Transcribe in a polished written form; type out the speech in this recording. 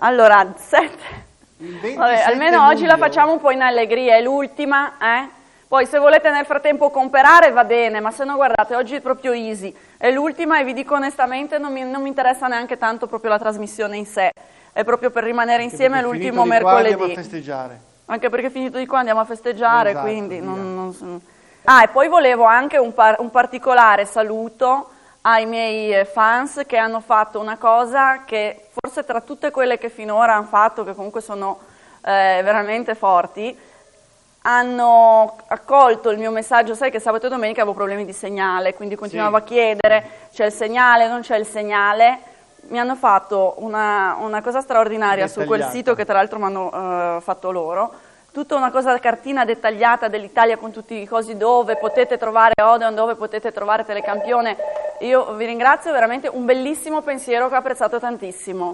Allora, 7. Vabbè, almeno oggi la facciamo un po' in allegria, è l'ultima, Poi se volete nel frattempo comprare va bene, ma se no guardate, oggi è proprio easy, è l'ultima e vi dico onestamente non mi interessa neanche tanto proprio la trasmissione in sé, è proprio per rimanere insieme l'ultimo mercoledì. Andiamo a festeggiare. Anche perché finito di qua andiamo a festeggiare, esatto, quindi e poi volevo anche un particolare saluto ai miei fans che hanno fatto una cosa che forse tra tutte quelle che finora hanno fatto, che comunque sono veramente forti, hanno accolto il mio messaggio. Sai che sabato e domenica avevo problemi di segnale, quindi continuavo a chiedere c'è il segnale, non c'è il segnale. Mi hanno fatto una cosa straordinaria su quel sito che tra l'altro mi hanno fatto loro, tutta una cosa cartina dettagliata dell'Italia con tutti i cosi dove potete trovare Odeon, dove potete trovare Telecampione. Io vi ringrazio, veramente un bellissimo pensiero che ho apprezzato tantissimo.